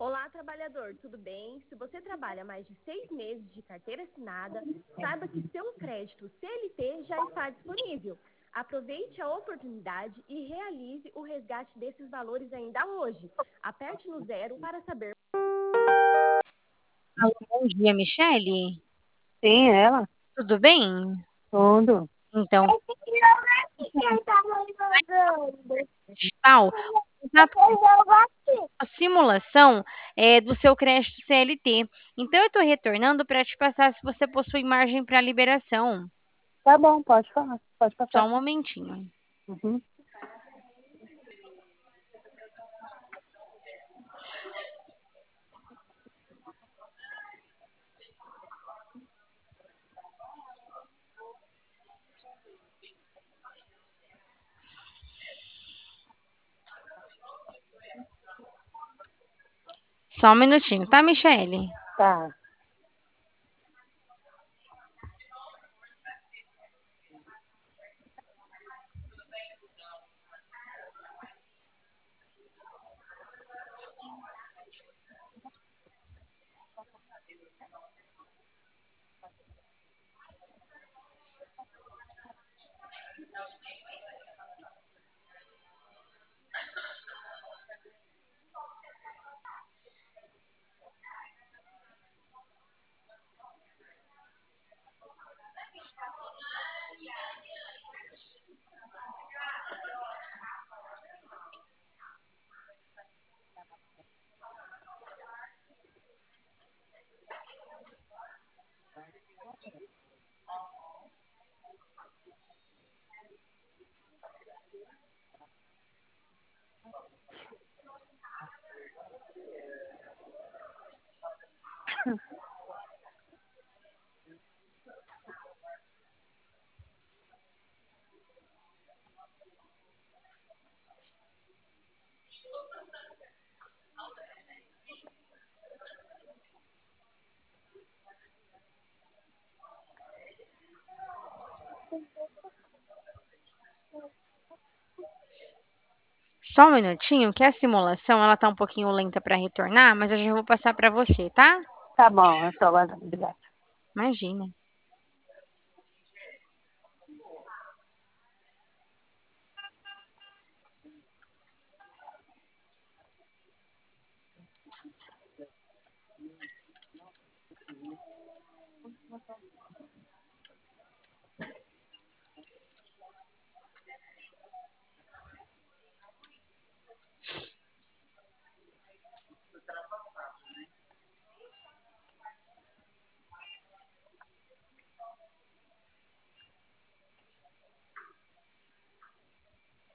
Olá, trabalhador, tudo bem? Se você trabalha mais de 6 meses de carteira assinada, saiba que seu crédito CLT já está disponível. Aproveite a oportunidade e realize o resgate desses valores ainda hoje. Aperte no 0 para saber. Alô, bom dia, Michele. Sim, ela. Tudo bem? Tudo. Então, Quem tá jogando? digital, contato com a simulação do seu crédito CLT. Então, eu estou retornando para te passar se você possui margem para liberação. Tá bom, pode falar. Pode Só passar. um momentinho. Uhum. Só um minutinho, tá, Michele? Tá. Só um minutinho, que a simulação ela tá um pouquinho lenta para retornar, mas eu já vou passar para você, tá? Tá bom, eu tô aguardando. Obrigada. Imagina.